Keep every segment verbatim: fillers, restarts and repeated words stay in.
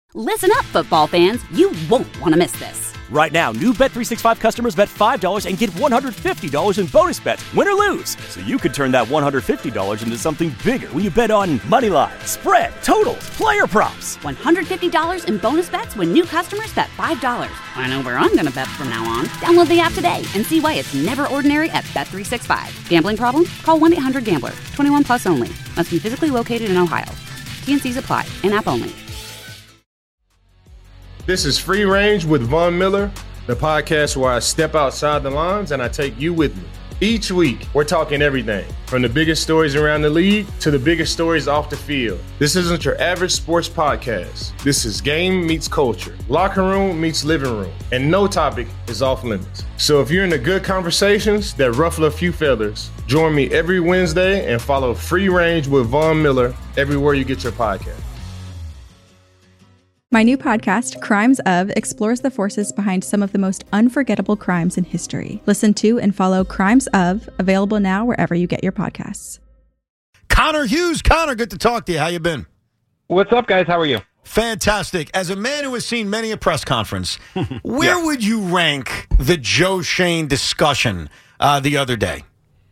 Listen up, football fans. You won't want to miss this. Right now, new Bet three sixty-five customers bet five dollars and get one hundred fifty dollars in bonus bets, win or lose. So you could turn that one hundred fifty dollars into something bigger when you bet on money line, spread, totals, player props. one hundred fifty dollars in bonus bets when new customers bet five dollars. I know where I'm going to bet from now on. Download the app today and see why it's never ordinary at Bet three sixty-five. Gambling problem? Call one eight hundred gambler. twenty-one plus only. Must be physically located in Ohio. T N Cs apply. In-app only. This is Free Range with Von Miller, the podcast where I step outside the lines and I take you with me. Each week, we're talking everything from the biggest stories around the league to the biggest stories off the field. This isn't your average sports podcast. This is game meets culture, locker room meets living room, and no topic is off limits. So if you're into good conversations that ruffle a few feathers, join me every Wednesday and follow Free Range with Von Miller everywhere you get your podcast. My new podcast, Crimes Of, explores the forces behind some of the most unforgettable crimes in history. Listen to and follow Crimes Of, available now wherever you get your podcasts. Connor Hughes. Connor, good to talk to you. How you been? What's up, guys? How are you? Fantastic. As a man who has seen many a press conference, where yeah. would you rank the Joe Schoen discussion uh, the other day?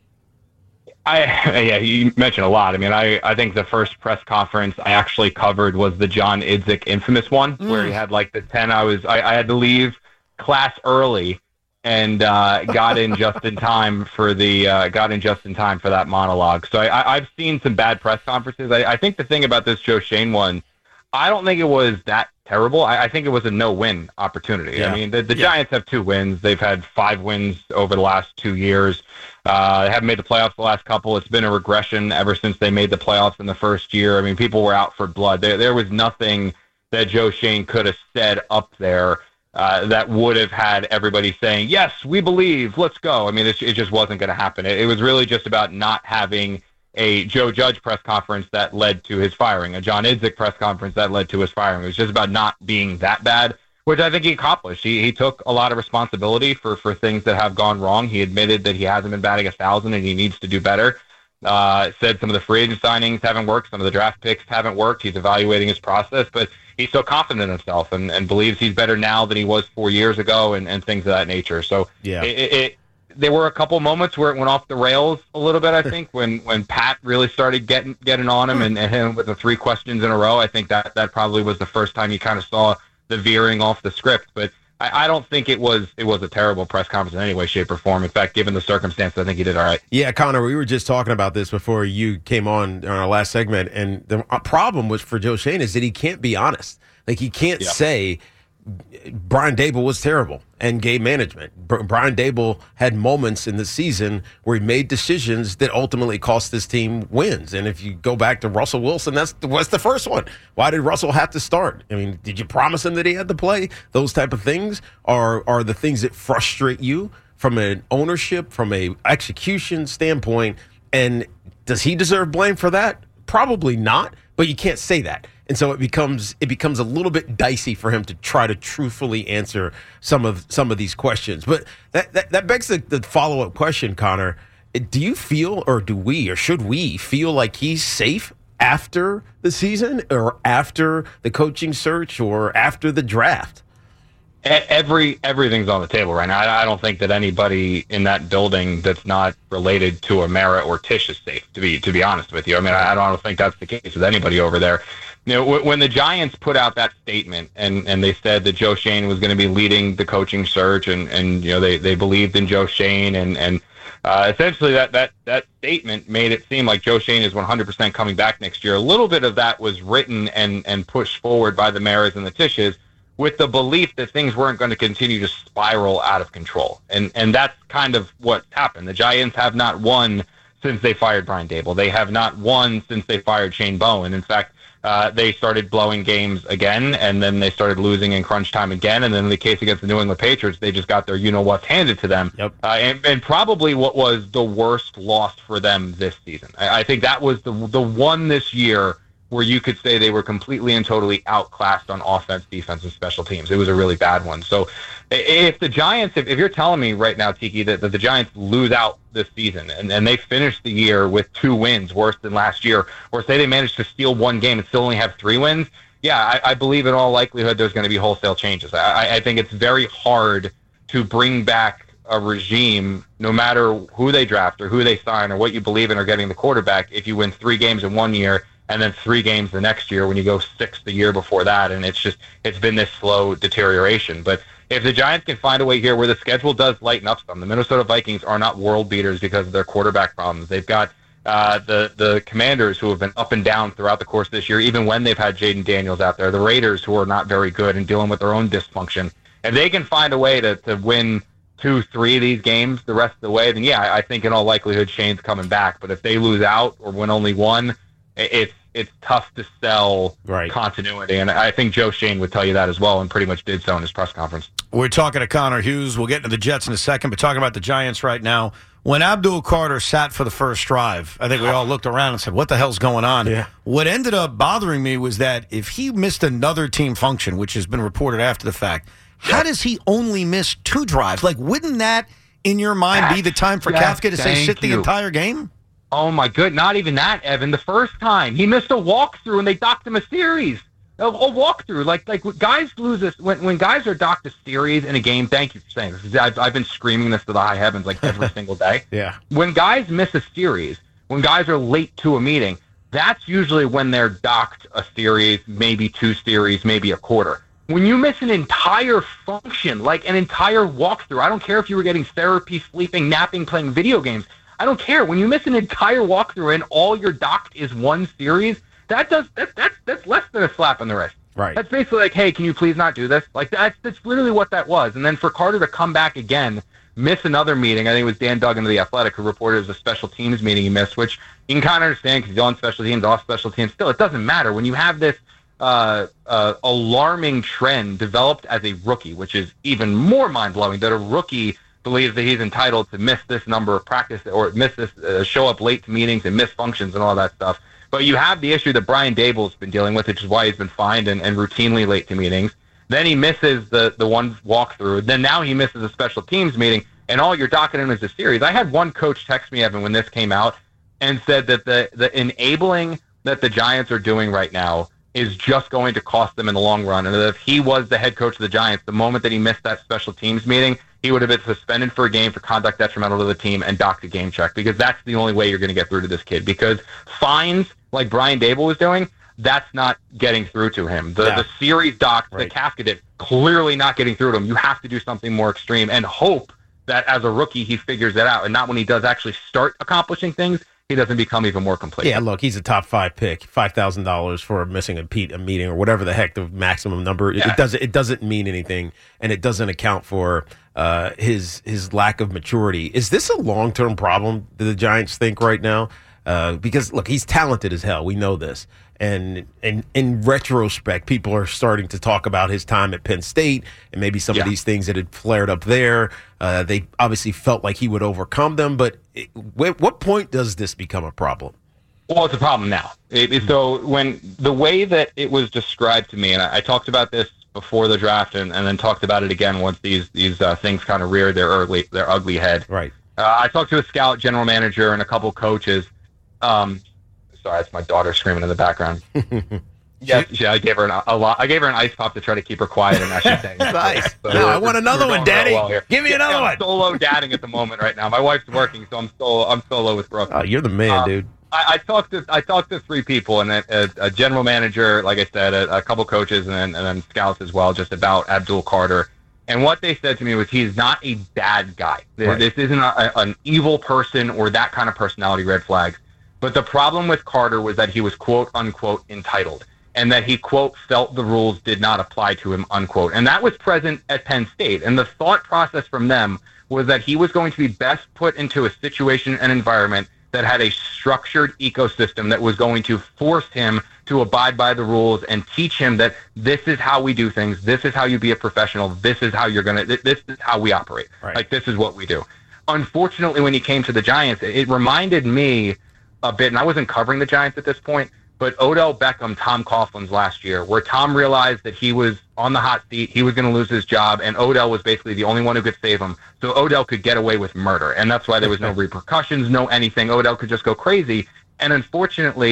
I, yeah, you mentioned a lot. I mean, I, I think the first press conference I actually covered was the John Idzik infamous one, mm. where he had like the ten. I was I, I had to leave class early and uh, got in just in time for the uh, got in just in time for that monologue. So I, I, I've seen some bad press conferences. I, I think the thing about this Joe Schoen one, I don't think it was that terrible. I, I think it was a no-win opportunity. Yeah. I mean, the, the yeah. Giants have two wins. They've had five wins over the last two years. Uh, they haven't made the playoffs the last couple. It's been a regression ever since they made the playoffs in the first year. I mean, people were out for blood. There, there was nothing that Joe Schoen could have said up there uh, that would have had everybody saying, yes, we believe, let's go. I mean, it, it just wasn't going to happen. It, it was really just about not having a Joe Judge press conference that led to his firing, a John Idzik press conference that led to his firing. It was just about not being that bad, which I think he accomplished. He he took a lot of responsibility for, for things that have gone wrong. He admitted that he hasn't been batting a thousand and he needs to do better. Uh, said some of the free agent signings haven't worked, some of the draft picks haven't worked. He's evaluating his process, but he's so confident in himself and, and believes he's better now than he was four years ago and, and things of that nature. So yeah, it, it, it there were a couple moments where it went off the rails a little bit, I think, when, when Pat really started getting getting on him and, and him with the three questions in a row. I think that, that probably was the first time you kind of saw the veering off the script. But I, I don't think it was it was a terrible press conference in any way, shape, or form. In fact, given the circumstances, I think he did all right. Yeah, Connor, we were just talking about this before you came on on our last segment, and the problem was for Joe Schoen is that he can't be honest. Like, he can't yeah. say Brian Daboll was terrible and game management. Brian Daboll had moments in the season where he made decisions that ultimately cost this team wins. And if you go back to Russell Wilson, that's the, what's the first one. Why did Russell have to start? I mean, did you promise him that he had to play? Those type of things are are the things that frustrate you from an ownership, from a execution standpoint. And does he deserve blame for that? Probably not, but you can't say that. And so it becomes it becomes a little bit dicey for him to try to truthfully answer some of some of these questions. But that that, that begs the, the follow-up question, Connor. Do you feel, or do we, or should we feel like he's safe after the season, or after the coaching search, or after the draft? Every everything's on the table right now. I, I don't think that anybody in that building that's not related to Amara or Tisch is safe. To be to be honest with you, I mean, I, I don't think that's the case with anybody over there. You know, w- when the Giants put out that statement and, and they said that Joe Schoen was going to be leading the coaching search, and, and you know they, they believed in Joe Schoen, and and uh, essentially that, that that statement made it seem like Joe Schoen is one hundred percent coming back next year. A little bit of that was written and and pushed forward by the Maras and the Tisches, with the belief that things weren't going to continue to spiral out of control. And and that's kind of what's happened. The Giants have not won since they fired Brian Daboll. They have not won since they fired Shane Bowen. In fact, uh, they started blowing games again, and then they started losing in crunch time again. And then in the case against the New England Patriots, they just got their you-know-what's handed to them. Yep. Uh, and, and probably what was the worst loss for them this season. I, I think that was the the one this year where you could say they were completely and totally outclassed on offense, defense, and special teams. It was a really bad one. So if the Giants, if, if you're telling me right now, Tiki, that, that the Giants lose out this season and, and they finish the year with two wins worse than last year, or say they managed to steal one game and still only have three wins, yeah, I, I believe in all likelihood there's going to be wholesale changes. I, I think it's very hard to bring back a regime, no matter who they draft or who they sign or what you believe in or getting the quarterback, if you win three games in one year and then three games the next year when you go six the year before that. And it's just, it's been this slow deterioration. But if the Giants can find a way here where the schedule does lighten up some, the Minnesota Vikings are not world beaters because of their quarterback problems. They've got uh, the, the Commanders who have been up and down throughout the course of this year, even when they've had Jaden Daniels out there, the Raiders who are not very good and dealing with their own dysfunction. If they can find a way to, to win two, three of these games the rest of the way, then yeah, I think in all likelihood Shane's coming back. But if they lose out or win only one, it's it's tough to sell right. continuity. And I think Joe Shane would tell you that as well, and pretty much did so in his press conference. We're talking to Connor Hughes. We'll get into the Jets in a second, but talking about the Giants right now. When Abdul Carter sat for the first drive, I think we all looked around and said, what the hell's going on? Yeah. What ended up bothering me was that if he missed another team function, which has been reported after the fact, how does he only miss two drives? Like, wouldn't that, in your mind, be the time for yes, Kafka to say sit the you. entire game? Oh, my good. Not even that, Evan. The first time, he missed a walkthrough, and they docked him a series. A, a walkthrough. Like, like guys lose this. When, when guys are docked a series in a game, thank you for saying this. I've, I've been screaming this to the high heavens, like, every single day. Yeah. When guys miss a series, when guys are late to a meeting, that's usually when they're docked a series, maybe two series, maybe a quarter. When you miss an entire function, like an entire walkthrough, I don't care if you were getting therapy, sleeping, napping, playing video games. I don't care. When you miss an entire walkthrough and all you're docked is one series, that does that, that's that's less than a slap on the wrist. Right. That's basically like, hey, can you please not do this? Like that's that's literally what that was. And then for Carter to come back again, miss another meeting. I think it was Dan Duggan of The Athletic who reported it was a special teams meeting he missed, which you can kind of understand because he's on special teams, off special teams. Still, it doesn't matter when you have this. Uh, uh, alarming trend developed as a rookie, which is even more mind-blowing, that a rookie believes that he's entitled to miss this number of practice or miss this, uh, show up late to meetings and miss functions and all that stuff. But you have the issue that Brian Dable's been dealing with, which is why he's been fined and, and routinely late to meetings. Then he misses the, the one walkthrough. Then now he misses a special teams meeting, and all you're docking him is a series. I had one coach text me, Evan, when this came out and said that the, the enabling that the Giants are doing right now is just going to cost them in the long run. And if he was the head coach of the Giants, the moment that he missed that special teams meeting, he would have been suspended for a game for conduct detrimental to the team and docked a game check, because that's the only way you're going to get through to this kid. Because fines, like Brian Dable was doing, that's not getting through to him. The, Yeah. the series docked, Right. the Kafka did, clearly not getting through to him. You have to do something more extreme and hope that as a rookie he figures it out, and not when he does actually start accomplishing things, he doesn't become even more complete. Yeah, look, he's a top five pick. Five thousand dollars for missing a, pe- a meeting or whatever the heck the maximum number. It, Yeah. it doesn't. It doesn't mean anything, and it doesn't account for uh, his his lack of maturity. Is this a long term problem? Do the Giants think right now? Uh, because look, he's talented as hell. We know this. And, and in retrospect, people are starting to talk about his time at Penn State and maybe some Yeah. of these things that had flared up there. Uh, they obviously felt like he would overcome them. But it, at what point does this become a problem? Well, it's a problem now. It, it- so when the way that it was described to me, and I, I talked about this before the draft, and, and then talked about it again once these these uh, things kind of reared their ugly their ugly head. Right. Uh, I talked to a scout, general manager, and a couple coaches. Um, sorry, that's my daughter screaming in the background. Yeah, yeah. I gave her an, a lot. I gave her an ice pop to try to keep her quiet, and now she's saying Nice. So No, we're- I want another we're one, going real Daddy. well here. Give me Yeah, another I'm one. Solo dadding at the moment right now. My wife's working, so I'm solo. I'm solo with Brooke. Oh, you're the man, Um, dude. I, I talked to I talked to three people, and a, a, a general manager, like I said, a, a couple coaches, and then, and then scouts as well, just about Abdul Carter. And what they said to me was he's not a bad guy. This, Right. this isn't a, an evil person or that kind of personality red flags. But the problem with Carter was that he was quote unquote entitled, and that he quote felt the rules did not apply to him unquote. And that was present at Penn State. And the thought process from them was that he was going to be best put into a situation and environment that had a structured ecosystem that was going to force him to abide by the rules and teach him that this is how we do things. This is how you be a professional. This is how you're going to, this is how we operate. Right. Like, this is what we do. Unfortunately, when he came to the Giants, it, it reminded me a bit, and I wasn't covering the Giants at this point, but Odell Beckham, Tom Coughlin's last year, where Tom realized that he was on the hot seat, he was going to lose his job, and Odell was basically the only one who could save him. So Odell could get away with murder, and that's why there was no repercussions, no anything. Odell could just go crazy. And unfortunately,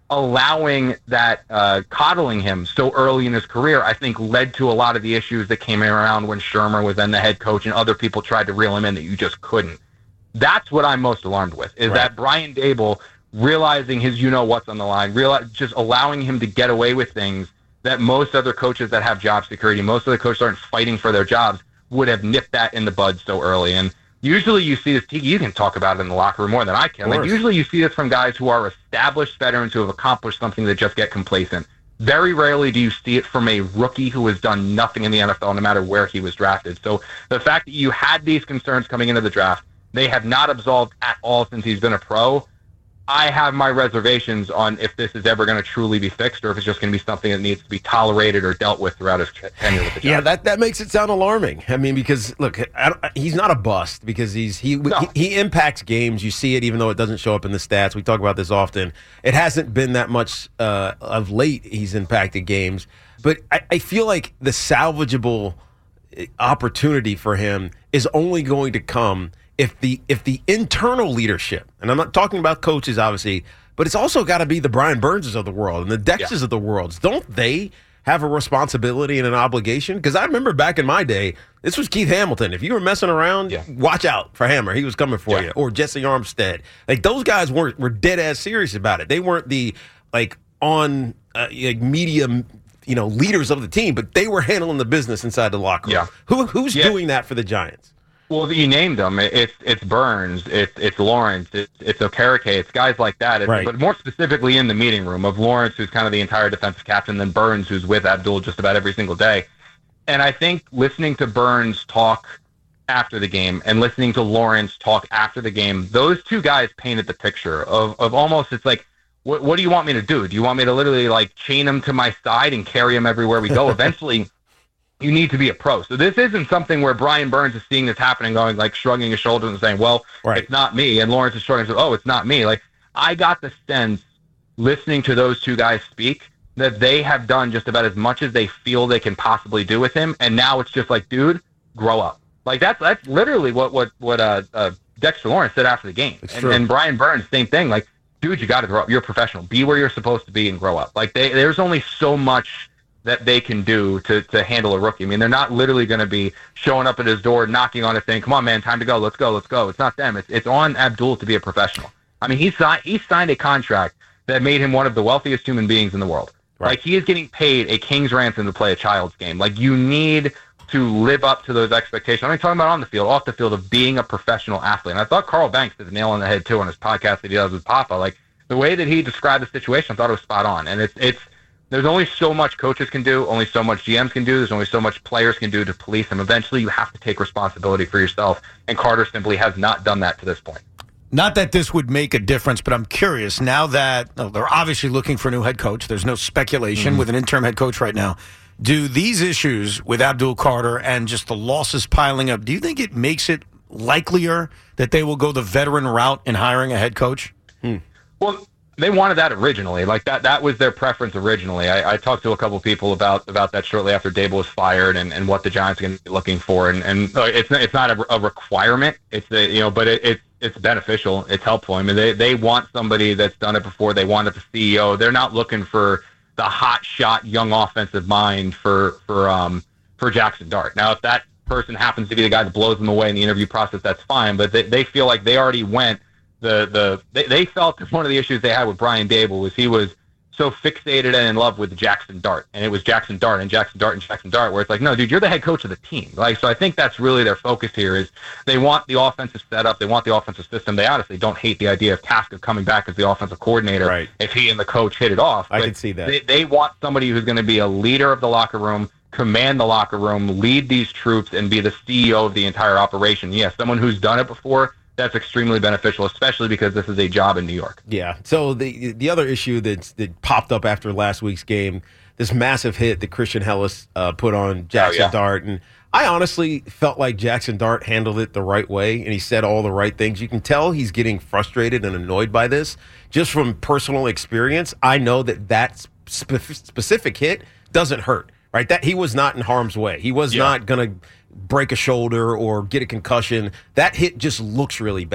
allowing that uh, coddling him so early in his career, I think led to a lot of the issues that came around when Shermer was then the head coach and other people tried to reel him in that you just couldn't. That's what I'm most alarmed with, is right. that Brian Daboll realizing his you-know-what's on the line, realize, just allowing him to get away with things that most other coaches that have job security, most other coaches aren't fighting for their jobs, would have nipped that in the bud so early. And usually you see this, you can talk about it in the locker room more than I can. Like usually you see this from guys who are established veterans who have accomplished something that just get complacent. Very rarely do you see it from a rookie who has done nothing in the N F L, no matter where he was drafted. So the fact that you had these concerns coming into the draft, they have not absolved at all since he's been a pro. I have my reservations on if this is ever going to truly be fixed or if it's just going to be something that needs to be tolerated or dealt with throughout his tenure with the Giants. Yeah, that, that makes it sound alarming. I mean, because, look, I don't, he's not a bust because he's he, no. he he impacts games. You see it even though it doesn't show up in the stats. We talk about this often. It hasn't been that much uh, of late he's impacted games. But I, I feel like the salvageable opportunity for him is only going to come If the if the internal leadership, and I'm not talking about coaches, obviously, but it's also got to be the Brian Burnses of the world and the Dexters yeah. of the world. Don't they have a responsibility and an obligation? Because I remember back in my day, this was Keith Hamilton. If you were messing around, yeah. watch out for Hammer. He was coming for yeah. you. Or Jesse Armstead. Like, those guys weren't were dead ass serious about it. They weren't the like on uh, like media, you know, leaders of the team, but they were handling the business inside the locker room. Yeah. Who who's yeah. doing that for the Giants? Well, you named them. It's it's Burns, it's it's Lawrence, it's it's Okereke, it's guys like that. It's, right. But more specifically in the meeting room of Lawrence, who's kind of the entire defensive captain, then Burns, who's with Abdul just about every single day. And I think listening to Burns talk after the game and listening to Lawrence talk after the game, those two guys painted the picture of of almost it's like, what what do you want me to do? Do you want me to literally like chain him to my side and carry him everywhere we go? Eventually. You need to be a pro. So this isn't something where Brian Burns is seeing this happening, going like shrugging his shoulders and saying, well, right. it's not me. And Lawrence is shrugging and saying, oh, it's not me. Like, I got the sense listening to those two guys speak that they have done just about as much as they feel they can possibly do with him. And now it's just like, dude, grow up. Like that's, that's literally what, what, what, uh, uh Dexter Lawrence said after the game. And, and Brian Burns, same thing. Like, dude, you got to grow up. You're a professional. Be where you're supposed to be and grow up. Like they, there's only so much that they can do to to handle a rookie. I mean, they're not literally going to be showing up at his door, knocking on it, saying, come on, man, time to go. Let's go. Let's go. It's not them. It's it's on Abdul to be a professional. I mean, he signed, he signed a contract that made him one of the wealthiest human beings in the world. Right. Like, he is getting paid a king's ransom to play a child's game. Like, you need to live up to those expectations. I'm not talking about on the field, off the field, of being a professional athlete. And I thought Carl Banks did the nail on the head, too, on his podcast that he does with Papa. Like, the way that he described the situation, I thought it was spot on. And it's it's there's only so much coaches can do, only so much G Ms can do, there's only so much players can do to police them. Eventually, you have to take responsibility for yourself, and Carter simply has not done that to this point. Not that this would make a difference, but I'm curious, now that oh, they're obviously looking for a new head coach, there's no speculation mm-hmm. with an interim head coach right now. Do these issues with Abdul Carter and just the losses piling up, do you think it makes it likelier that they will go the veteran route in hiring a head coach? Hmm. Well, they wanted that originally. Like that that was their preference originally. I, I talked to a couple people about about that shortly after Daboll was fired and, and what the Giants are going to be looking for. And and uh, it's not, it's not a, a requirement. It's a, you know, but it, it's it's beneficial. It's helpful. I mean, they they want somebody that's done it before. They want it the C E O. They're not looking for the hot shot young offensive mind for for um for Jackson Dart. Now, if that person happens to be the guy that blows them away in the interview process, that's fine. But they they feel like they already went. The the they, they felt that one of the issues they had with Brian Daboll was he was so fixated and in love with Jackson Dart, and it was Jackson Dart and Jackson Dart and Jackson Dart, where it's like, no, dude, you're the head coach of the team. Like, so I think that's really their focus here is they want the offensive setup, they want the offensive system. They honestly don't hate the idea of Taska coming back as the offensive coordinator right. if he and the coach hit it off. I but can see that. They, they want somebody who's going to be a leader of the locker room, command the locker room, lead these troops, and be the C E O of the entire operation. Yes, someone who's done it before. That's extremely beneficial, especially because this is a job in New York. Yeah. So the the other issue that's, that popped up after last week's game, this massive hit that Christian Hellis uh, put on Jackson oh, yeah. Dart. And I honestly felt like Jackson Dart handled it the right way, and he said all the right things. You can tell he's getting frustrated and annoyed by this. Just from personal experience, I know that that spe- specific hit doesn't hurt, right? That he was not in harm's way. He was yeah. not going to break a shoulder or get a concussion. That hit just looks really bad.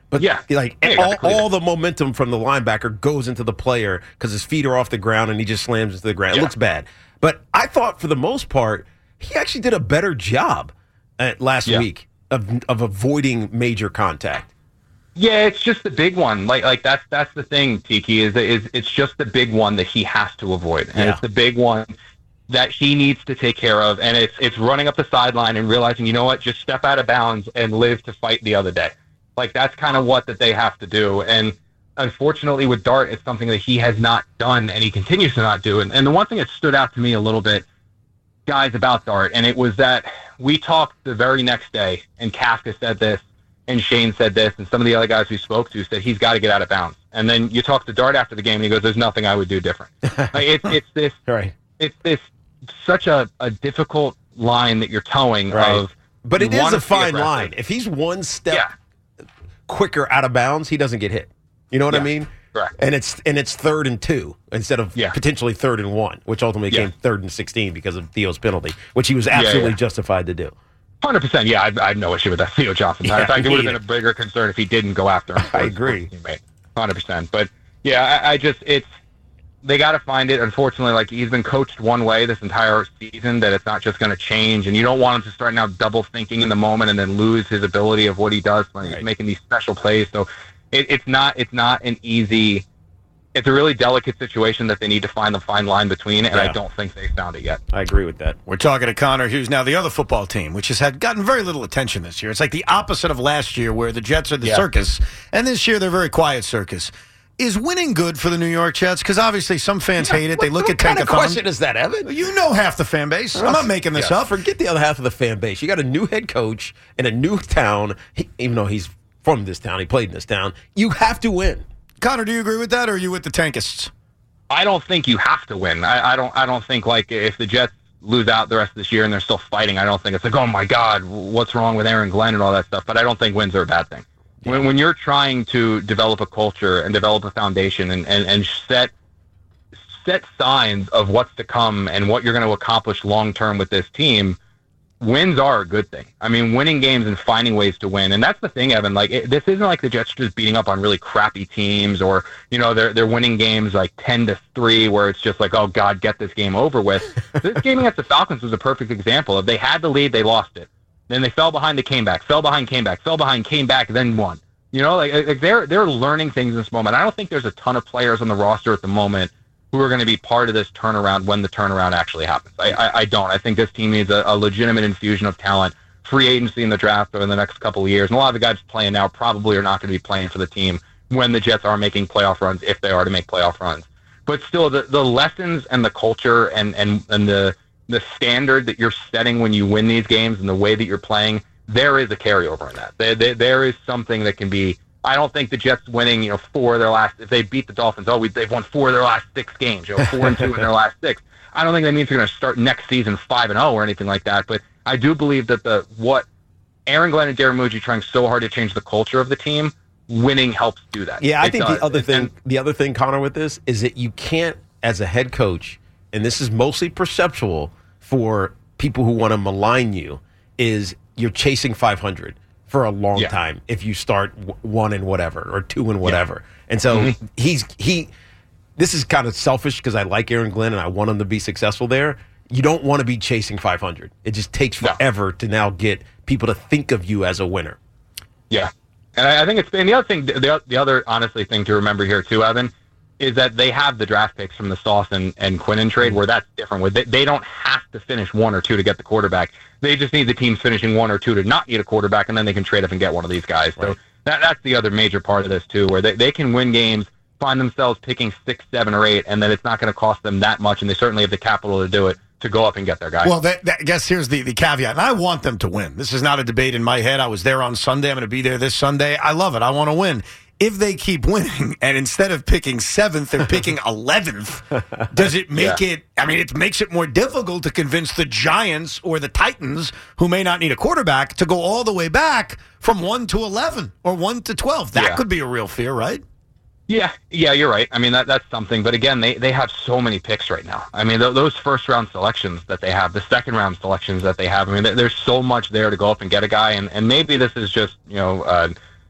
But yeah, like hey, all, all the momentum from the linebacker goes into the player because his feet are off the ground and he just slams into the ground. Yeah. It looks bad. But I thought for the most part, he actually did a better job at last yeah. week of of avoiding major contact. Yeah, it's just the big one. Like like that's that's the thing, Tiki, is is it's just the big one that he has to avoid. And yeah. it's the big one that he needs to take care of. And it's it's running up the sideline and realizing, you know what, just step out of bounds and live to fight the other day. Like, that's kind of what that they have to do. And unfortunately with Dart, it's something that he has not done and he continues to not do. And, and the one thing that stood out to me a little bit, guys, about Dart, and it was that we talked the very next day, and Kafka said this, and Shane said this, and some of the other guys we spoke to said he's got to get out of bounds. And then you talk to Dart after the game, and he goes, there's nothing I would do different. Like, it's, it's this, right. it's this such a, a difficult line that you're towing right. of. But it is a fine line. If he's one step yeah. quicker out of bounds, he doesn't get hit. You know what yeah, I mean? Correct. And it's and it's third and two instead of yeah. potentially third and one, which ultimately yeah. came third and sixteen because of Theo's penalty, which he was absolutely yeah, yeah. justified to do. one hundred percent. Yeah, I, I have no issue with that Theo Johnson. Yeah, in fact, it would have been a bigger concern if he didn't go after him. I agree. one hundred percent. But yeah, I, I just it's they got to find it. Unfortunately, like, he's been coached one way this entire season, that it's not just going to change, and you don't want him to start now double thinking in the moment and then lose his ability of what he does when he's right. making these special plays. So it, it's not it's not an easy. It's a really delicate situation that they need to find the fine line between, and yeah. I don't think they found it yet. I agree with that. We're talking to Connor Hughes now, the other football team, which has had gotten very little attention this year. It's like the opposite of last year, where the Jets are the yeah. circus, and this year they're very quiet circus. Is winning good for the New York Jets? Because obviously some fans yeah, hate it. They look what at kind Tankathon. of question is that, Evan? You know half the fan base. I'm not making this yeah, up. Forget the other half of the fan base. You got a new head coach in a new town. He, even though he's from this town, he played in this town. You have to win. Connor, do you agree with that, or are you with the Tankists? I don't think you have to win. I, I don't. I don't think, like, if the Jets lose out the rest of this year and they're still fighting, I don't think it's like, oh my God, what's wrong with Aaron Glenn and all that stuff. But I don't think wins are a bad thing. Yeah. When when you're trying to develop a culture and develop a foundation and, and, and set set signs of what's to come and what you're going to accomplish long term with this team, wins are a good thing. I mean, winning games and finding ways to win. And that's the thing, Evan. Like, it, this isn't like the Jets just beating up on really crappy teams, or, you know, they're they're winning games like ten to three where it's just like, oh God, get this game over with. This game against the Falcons was a perfect example of, they had the lead, they lost it. Then they fell behind, they came back, fell behind, came back, fell behind, came back, then won. You know, like, like they're they're learning things in this moment. I don't think there's a ton of players on the roster at the moment who are going to be part of this turnaround when the turnaround actually happens. I, I, I don't. I think this team needs a, a legitimate infusion of talent, free agency in the draft over the next couple of years. And a lot of the guys playing now probably are not going to be playing for the team when the Jets are making playoff runs, if they are to make playoff runs. But still, the, the lessons and the culture and, and, and the the standard that you're setting when you win these games and the way that you're playing, there is a carryover in that. There, there, there is something that can be. I don't think the Jets winning, you know, four of their last. If they beat the Dolphins, oh, we, they've won four of their last six games. You know, four and two in their last six. I don't think that means they're going to start next season five and zero or anything like that. But I do believe that the what Aaron Glenn and Darren Muji trying so hard to change the culture of the team, winning helps do that. Yeah, I it think does. the other and, thing, and, the other thing, Connor, with this is that you can't, as a head coach, and this is mostly perceptual for people who want to malign you, is you're chasing five hundred for a long yeah. time if you start w- one and whatever or two and whatever. Yeah. And so mm-hmm. he's he. This is kind of selfish because I like Aaron Glenn and I want him to be successful there. You don't want to be chasing five hundred. It just takes forever no. to now get people to think of you as a winner. Yeah, and I, I think it's and the other thing, the the other honestly thing to remember here too, Evan, is that they have the draft picks from the Sauce and, and Quinnen trade, where that's different. Where they, they don't have to finish one or two to get the quarterback. They just need the teams finishing one or two to not need a quarterback, and then they can trade up and get one of these guys. Right. So that that's the other major part of this too, where they, they can win games, find themselves picking six, seven, or eight, and then it's not going to cost them that much, and they certainly have the capital to do it, to go up and get their guy. Well, that, that, I guess here's the, the caveat, and I want them to win. This is not a debate in my head. I was there on Sunday. I'm going to be there this Sunday. I love it. I want to win. If they keep winning, and instead of picking seventh, they're picking eleventh, does it make yeah. it, I mean, it makes it more difficult to convince the Giants or the Titans, who may not need a quarterback, to go all the way back from one to eleven or one to twelve. That yeah. could be a real fear, right? Yeah, yeah, you're right. I mean, that that's something. But again, they, they have so many picks right now. I mean, th- those first-round selections that they have, the second-round selections that they have, I mean, th- there's so much there to go up and get a guy. And, and maybe this is just, you know, uh,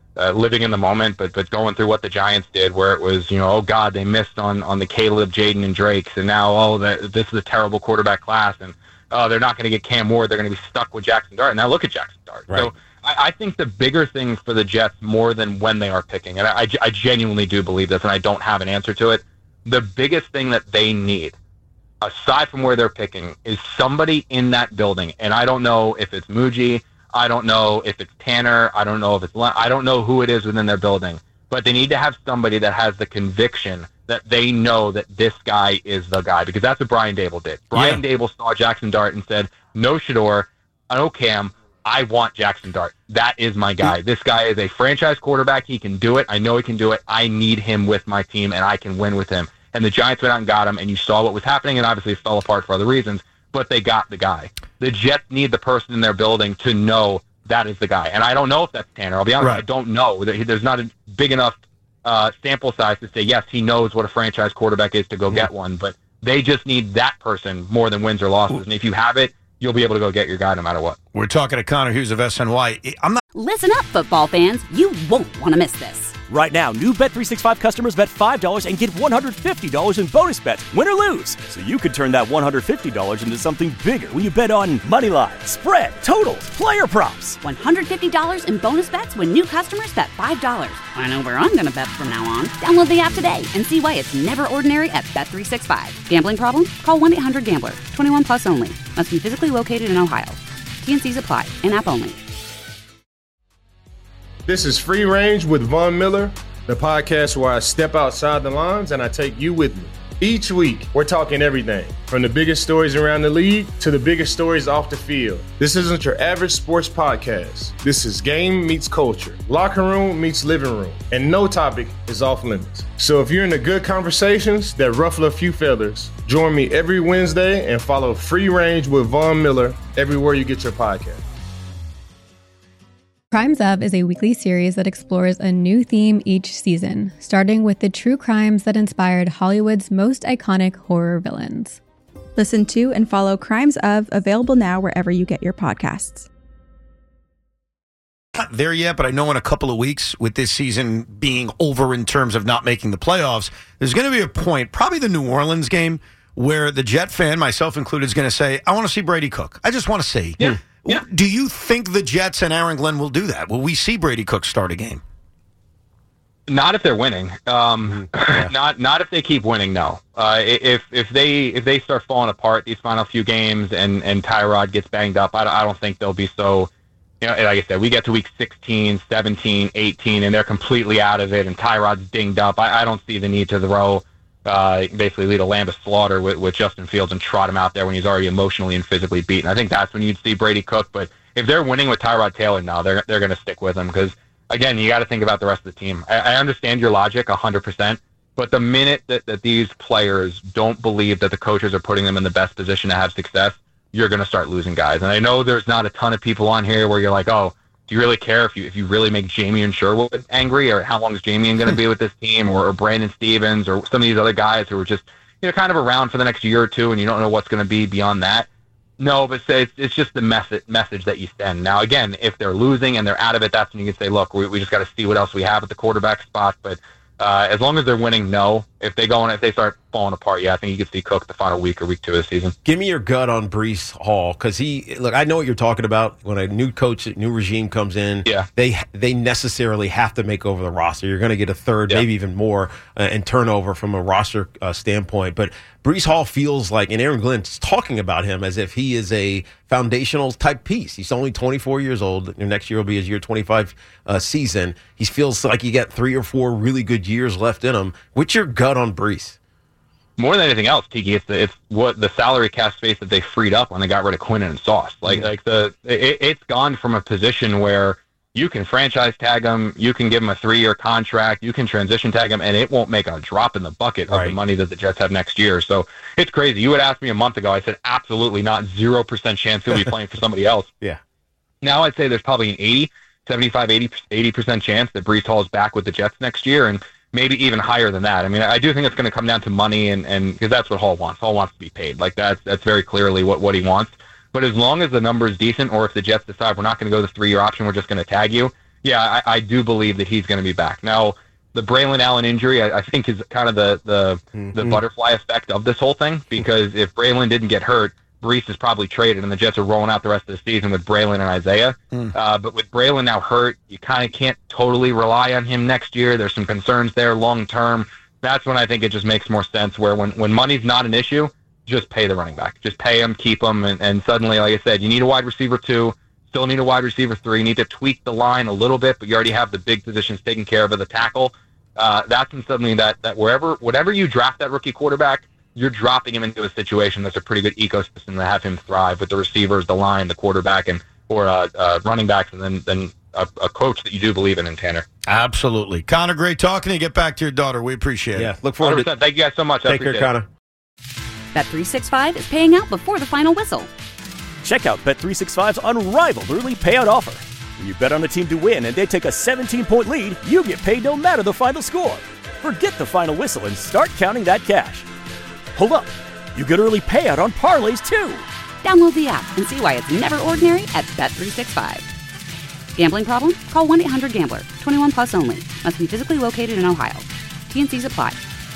uh, living in the moment, but but going through what the Giants did, where it was, you know, oh God, they missed on on the Caleb, Jaden, and Drakes, and now oh that this is a terrible quarterback class, and oh they're not going to get Cam Ward, they're going to be stuck with Jackson Dart. And now look at Jackson Dart. Right. So I, I think the bigger thing for the Jets, more than when they are picking, and I, I genuinely do believe this, and I don't have an answer to it. The biggest thing that they need, aside from where they're picking, is somebody in that building. And I don't know if it's Muji, I don't know if it's Tanner, I don't know if it's Len- I don't know who it is within their building, but they need to have somebody that has the conviction that they know that this guy is the guy, because that's what Brian Dable did. Brian yeah. Dable saw Jackson Dart and said, no Shador, no Cam, I want Jackson Dart. That is my guy. This guy is a franchise quarterback. He can do it. I know he can do it. I need him with my team, and I can win with him. And the Giants went out and got him, and you saw what was happening, and obviously it fell apart for other reasons, but they got the guy. The Jets need the person in their building to know that is the guy. And I don't know if that's Tanner. I'll be honest, right. I don't know. There's not a big enough uh, sample size to say, yes, he knows what a franchise quarterback is to go mm-hmm. get one, but they just need that person more than wins or losses. And if you have it, you'll be able to go get your guy no matter what. We're talking to Connor Hughes of S N Y. I'm not. Listen up, football fans. You won't want to miss this. Right now, new Bet three sixty-five customers bet five dollars and get one hundred fifty dollars in bonus bets, win or lose. So you could turn that one hundred fifty dollars into something bigger when you bet on money line, spread, totals, player props. one hundred fifty dollars in bonus bets when new customers bet five dollars. I know where I'm going to bet from now on. Download the app today and see why it's never ordinary at Bet three sixty-five. Gambling problem? Call one eight hundred gambler. twenty-one plus only. Must be physically located in Ohio. T N Cs apply. In-app only. This is Free Range with Von Miller, the podcast where I step outside the lines and I take you with me. Each week, we're talking everything from the biggest stories around the league to the biggest stories off the field. This isn't your average sports podcast. This is game meets culture, locker room meets living room, and no topic is off limits. So if you're into good conversations that ruffle a few feathers, join me every Wednesday and follow Free Range with Von Miller everywhere you get your podcast. Crimes Of is a weekly series that explores a new theme each season, starting with the true crimes that inspired Hollywood's most iconic horror villains. Listen to and follow Crimes Of, available now wherever you get your podcasts. Not there yet, but I know in a couple of weeks, with this season being over in terms of not making the playoffs, there's going to be a point, probably the New Orleans game, where the Jet fan, myself included, is going to say, I want to see Brady cook. I just want to see. Yeah. Yeah. Do you think the Jets and Aaron Glenn will do that? Will we see Brady Cook start a game? Not if they're winning. Um, yeah. Not not if they keep winning. No. Uh, if if they if they start falling apart these final few games and, and Tyrod gets banged up, I don't, I don't think they'll be so. You know, like I said, we get to week sixteen, seventeen, eighteen, and they're completely out of it, and Tyrod's dinged up. I, I don't see the need to throw. Uh, basically lead a lamb to slaughter with, with Justin Fields and trot him out there when he's already emotionally and physically beaten. I think that's when you'd see Brady Cook. But if they're winning with Tyrod Taylor now, they're they're going to stick with him because, again, you got to think about the rest of the team. I, I understand your logic one hundred percent, but the minute that, that these players don't believe that the coaches are putting them in the best position to have success, you're going to start losing guys. And I know there's not a ton of people on here where you're like, oh, do you really care if you if you really make Jamie Sherwood angry, or how long is Jamie going to be with this team, or, or Brandon Stevens, or some of these other guys who are just, you know, kind of around for the next year or two, and you don't know what's going to be beyond that? No, but it's it's just the message message that you send. Now, again, if they're losing and they're out of it, that's when you can say, look, we we just got to see what else we have at the quarterback spot. But uh, as long as they're winning, no. If they go and if they start falling apart, yeah, I think you can see Cook the final week or week two of the season. Give me your gut on Breece Hall, because he look. I know what you're talking about. When a new coach, new regime comes in, yeah. they they necessarily have to make over the roster. You're going to get a third, yeah. maybe even more, uh, in turnover from a roster uh, standpoint. But Breece Hall feels like, and Aaron Glenn's talking about him as if he is a foundational type piece. He's only twenty-four years old. Next year will be his year twenty-five uh, season. He feels like he got three or four really good years left in him. What's your gut on Breece? More than anything else, Tiki, it's the, it's what the salary cap space that they freed up when they got rid of Quinnen and Sauce. Like, yeah. like the it, it's gone from a position where you can franchise tag him, you can give him a three-year contract, you can transition tag him, and it won't make a drop in the bucket right. of the money that the Jets have next year. So it's crazy. You would ask me a month ago, I said absolutely not, zero percent chance he'll be playing for somebody else. Yeah. Now I'd say there's probably an eighty, seventy-five, eighty, eighty percent chance that Breece Hall is back with the Jets next year, and maybe even higher than that. I mean, I do think it's going to come down to money, and and because that's what Hall wants. Hall wants to be paid. Like, that's that's very clearly what, what he wants. But as long as the number is decent, or if the Jets decide we're not going to go the three-year option, we're just going to tag you, yeah, I, I do believe that he's going to be back. Now, the Braylon Allen injury, I, I think, is kind of the the, mm-hmm. the butterfly effect of this whole thing, because if Braylon didn't get hurt, Breece is probably traded, and the Jets are rolling out the rest of the season with Braylon and Isaiah. Mm. Uh, but with Braylon now hurt, you kind of can't totally rely on him next year. There's some concerns there long term. That's when I think it just makes more sense, where when, when money's not an issue, just pay the running back. Just pay him, keep him, and, and suddenly, like I said, you need a wide receiver two, still need a wide receiver three, you need to tweak the line a little bit, but you already have the big positions taken care of with the tackle. Uh, that's when suddenly that, that wherever, whatever you draft that rookie quarterback, you're dropping him into a situation that's a pretty good ecosystem to have him thrive with the receivers, the line, the quarterback, and or uh, uh, running backs, and then then a, a coach that you do believe in, in Tanner. Absolutely. Connor, great talking to you. Get back to your daughter. We appreciate it. Yeah, look forward to it. Thank you guys so much. Take care, Connor. Bet three sixty-five is paying out before the final whistle. Check out Bet three sixty-five's unrivaled early payout offer. When you bet on a team to win and they take a seventeen-point lead, you get paid no matter the final score. Forget the final whistle and start counting that cash. Hold up. You get early payout on parlays, too. Download the app and see why it's never ordinary at Bet three sixty-five. Gambling problem? Call one eight hundred gambler. twenty-one plus only. Must be physically located in Ohio. T and C's apply.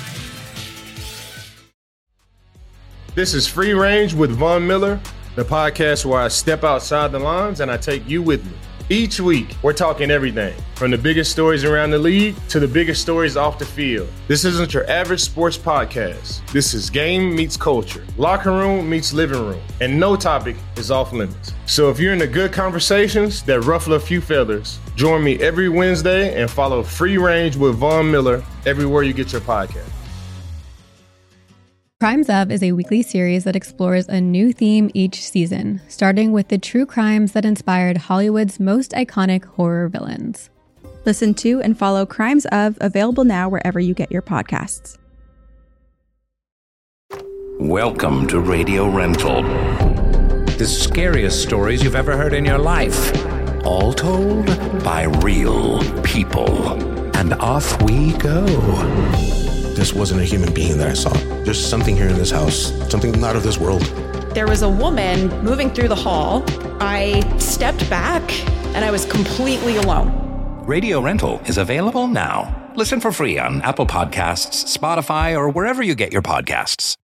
This is Free Range with Von Miller, the podcast where I step outside the lines and I take you with me. Each week, we're talking everything from the biggest stories around the league to the biggest stories off the field. This isn't your average sports podcast. This is game meets culture, locker room meets living room, and no topic is off limits. So if you're into good conversations that ruffle a few feathers, join me every Wednesday and follow Free Range with Von Miller everywhere you get your podcast. Crimes Of is a weekly series that explores a new theme each season, starting with the true crimes that inspired Hollywood's most iconic horror villains. Listen to and follow Crimes Of, available now wherever you get your podcasts. Welcome to Radio Rental. The scariest stories you've ever heard in your life. All told by real people. And off we go. This wasn't a human being that I saw. There's something here in this house, something not of this world. There was a woman moving through the hall. I stepped back and I was completely alone. Radio Rental is available now. Listen for free on Apple Podcasts, Spotify, or wherever you get your podcasts.